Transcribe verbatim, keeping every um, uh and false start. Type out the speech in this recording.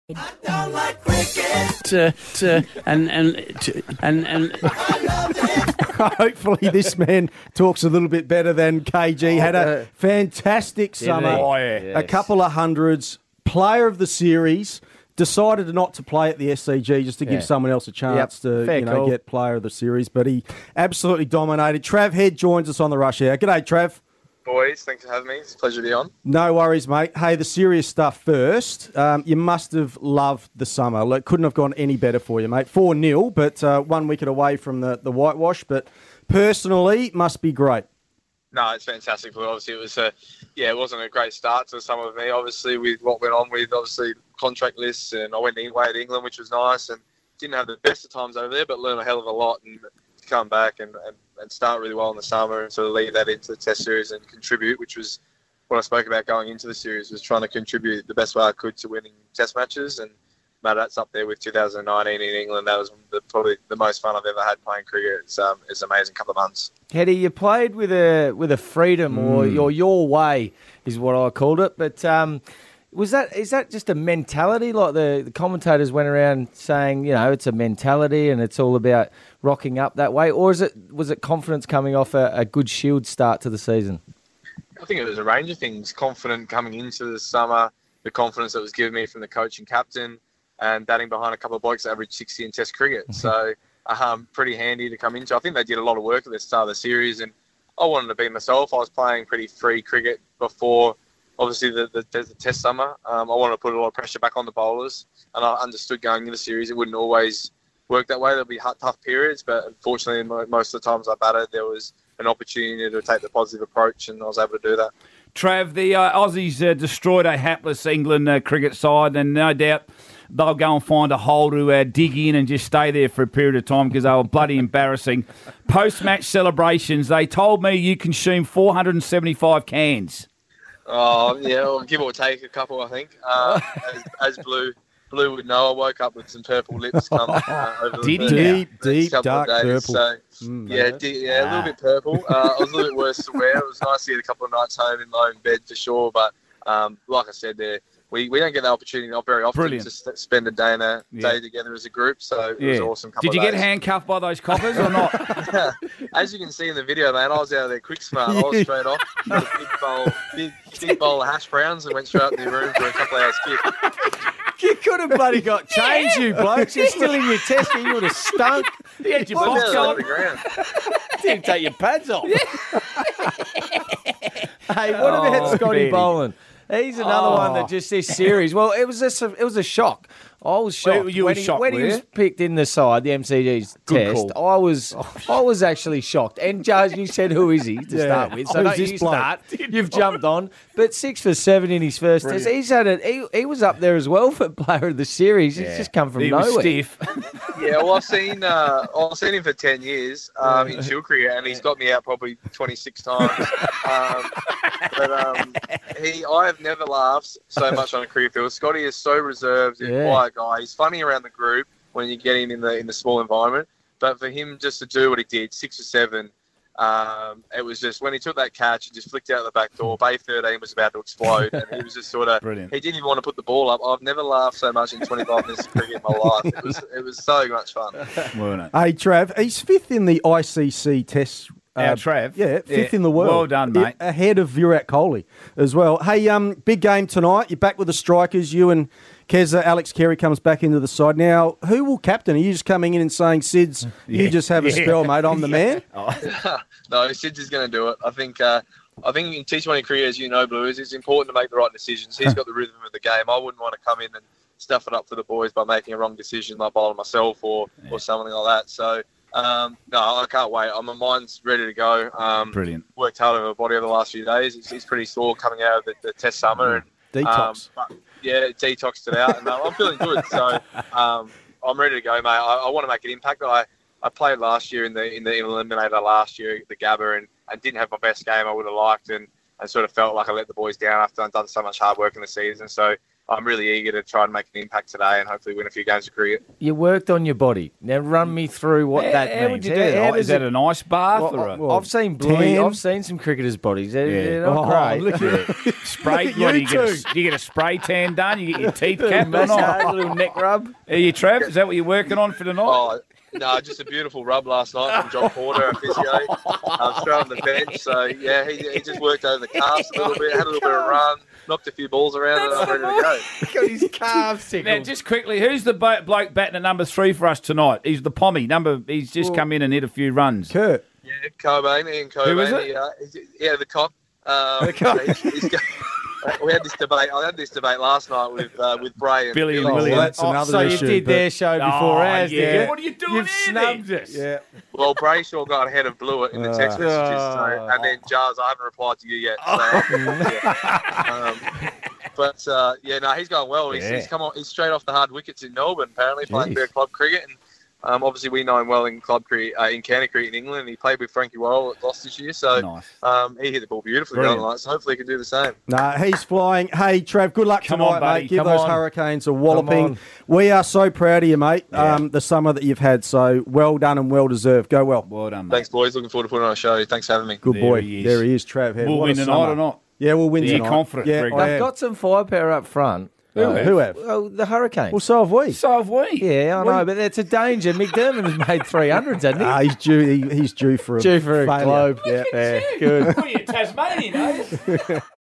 I don't like cricket. To, to, and and to, and and hopefully this man talks a little bit better than K G. Had a fantastic summer, Oh, yeah. a couple of hundreds, player of the series. Decided not to play at the S C G just to give Yeah. someone else a chance Yep. to Fair you know call. get player of the series, but he absolutely dominated. Trav Head joins us on the Rush Hour. G'day, Trav. Boys, thanks for having me. It's a pleasure to be on. No worries, mate. Hey, the serious stuff first. Um, you must have loved the summer. Like, couldn't have gone any better for you, mate. four nil, but uh, one wicket away from the, the whitewash. But personally, must be great. No, it's fantastic. But obviously, it was a, yeah, it wasn't a great start to the summer for me. Obviously, with what went on with obviously contract lists, and I went away to England, which was nice, and didn't have the best of times over there, but learned a hell of a lot and to come back and, and, and start really well in the summer and sort of lead that into the Test series and contribute, which was what I spoke about going into the series, was trying to contribute the best way I could to winning Test matches. And mate, that's up there with two thousand nineteen in England. That was the, probably the most fun I've ever had playing cricket. It's um, it's an amazing couple of months. Hetty, you played with a with a freedom, or your your way is what I called it. But um, was that is that just a mentality? Like the, the commentators went around saying, you know, it's a mentality and it's all about rocking up that way, or is it was it confidence coming off a, a good Shield start to the season? I think it was a range of things. Confident coming into the summer, the confidence that was given me from the coach and captain, and batting behind a couple of blokes that averaged sixty in Test cricket. So um, pretty handy to come into. I think they did a lot of work at the start of the series, and I wanted to be myself. I was playing pretty free cricket before, obviously, the, the, the Test summer. Um, I wanted to put a lot of pressure back on the bowlers, and I understood going into the series it wouldn't always work that way. There'll be tough periods, but unfortunately, most of the times I batted, there was an opportunity to take the positive approach, and I was able to do that. Trav, the uh, Aussies uh, destroyed a hapless England uh, cricket side, and no doubt they'll go and find a hole to uh, dig in and just stay there for a period of time because they were bloody embarrassing. Post-match celebrations, they told me you consumed four hundred seventy-five cans. Oh, yeah, well, give or take a couple, I think. Uh, as, as Blue Blue would know, I woke up with some purple lips come uh, over the Did he? first- Deep, first deep, couple dark of days. purple. So, Mm, yeah, di- yeah, a little bit purple. Uh, I was a little bit worse to wear. It was nice to get a couple of nights home in my own bed for sure. But um, like I said, there we, we don't get the opportunity not very often Brilliant. to st- spend a day and a Yeah. day together as a group. So it Yeah. was awesome. Couple Did you of get days. handcuffed by those coppers or not? As you can see in the video, man, I was out of there quick smart. I was straight off. Got a big bowl, big, big bowl of hash browns and went straight up to the room for a couple of hours kip. You could have bloody got changed, you blokes. You're still in your test, you would have stunk. You had your I box was down on on. the ground. Didn't take your pads off. Hey, what about Oh, Scotty Betty. Boland? He's another one that just this series. Well, it was a it was a shock. I was shocked Well, you were when, he, shocked, when he were was you? picked in the side, the M C G's Good test. call. I was I was actually shocked. And Joe, you said who is he to Yeah. start with? So Who's don't this you bloke? start. You've jumped on, but six for seven in his first test. He's had it. He, he was up there as well for player of the series. He's just come from He nowhere. was stiff. Yeah, well, I've seen uh, I've seen him for ten years um, in Shield cricket, and he's got me out probably twenty-six times. Um, but um, he, I have never laughed so much on a cricket field. Scotty is so reserved and Yeah. quiet guy. He's funny around the group when you get him in the in the small environment. But for him just to do what he did, six or seven, um, it was just when he took that catch and just flicked out the back door. Bay thirteen was about to explode, and he was just sort of Brilliant. He didn't even want to put the ball up. I've never laughed so much in twenty-five minutes of cricket in my life. It was it was so much fun. Weren't it? Hey, Trav, he's fifth in the I C C Test. Our Trav? Yeah, fifth Yeah. in the world. Well done, mate. I- ahead of Virat Kohli as well. Hey, um, big game tonight. You're back with the strikers. You and Keza, Alex Carey comes back into the side. Now, who will captain? Are you just coming in and saying, Sids, you Yeah. just have a Yeah. spell, mate, I'm the man? No, Sids is going to do it. I think. Uh, I think in T twenty cricket, as you know, Blues, it's important to make the right decisions. He's got the rhythm of the game. I wouldn't want to come in and stuff it up for the boys by making a wrong decision, like bowling myself or or something like that. So. Um, no, I can't wait. My mind's ready to go. Um, Brilliant. Worked hard on my body over the last few days. It's, it's pretty sore coming out of the, the test summer. And, Detox. Um, but, yeah, detoxed it out, and uh, I'm feeling good. So um, I'm ready to go, mate. I, I want to make an impact. I, I played last year in the in the eliminator last year, the Gabba, and, and didn't have my best game I would have liked, and, and sort of felt like I let the boys down after I'd done so much hard work in the season. So I'm really eager to try and make an impact today and hopefully win a few games of cricket. You worked on your body. Now run me through what How- that how means. would you do that? How Is does that it- an ice bath Well, or a well, I've seen bloody, tan? I've seen some cricketers' bodies. They're, Yeah. they're not Oh, great. look at spray? You What, do you, get a, too. do you get a spray tan done? You get your teeth capped or Massage, not? a little neck rub. Are you, Trav? Is that what you're working on for tonight? Oh, no, just a beautiful rub last night from John Porter, our physio. Um, straight on the bench. So, yeah, he, he just worked over the calves a little bit, had a little bit of run, knocked a few balls around, and I'm ready to go. Got his calves tickled. Now, just quickly, who's the bo- bloke batting at number three for us tonight? He's the Pommy. Number. He's just come in and hit a few runs. Kurt. Yeah, Cobain, Ian Cobain. Who is it? He, uh, he's- yeah, the cop. Um, he's, he's got, we had this debate. I had this debate last night with uh, with Bray and Billy and Oh, William. well, that's Oh, another so issue. you did but- their show before Oh, ours, yeah. did you? What are you doing You've here snubbed then? us. Yeah. Well, Brayshaw got ahead of Blewett in the text Uh, messages, so, and then Jars, I haven't replied to you yet. So, yeah. um, but uh, yeah, no, he's going well. He's, Yeah. he's come on. He's straight off the hard wickets in Melbourne. Apparently, playing a Jeez. bit of club cricket. And um, obviously, we know him well in club cricket, uh, in county cricket in England. He played with Frankie Worrell at Gloucester this year, so Nice. um, he hit the ball beautifully the Brilliant. other night. So hopefully, he can do the same. Nah, he's flying. Hey, Trav, good luck Come tonight, on, buddy. mate. Give Come those on. Hurricanes a on. walloping. We are so proud of you, mate. Yeah. Um, the summer that you've had. So well done and well deserved. Go well. Well done, mate. Thanks, boys. Looking forward to putting on a show. Thanks for having me. Good There boy. he is. There he is, Trav. Head. We'll What win a tonight summer. or not? Yeah, we'll win Are you tonight. confident, Yeah, Greg? I They've am. got some firepower up front. Who, who have? Oh, the Hurricanes. Well, so have we. So have we. yeah, I know, but it's a danger. McDermott has made three hundreds, hasn't he? Ah, he's due. He, he's due for a Due for a failure. globe. Yeah. Yeah, good. What are you, Tasmanian, eh?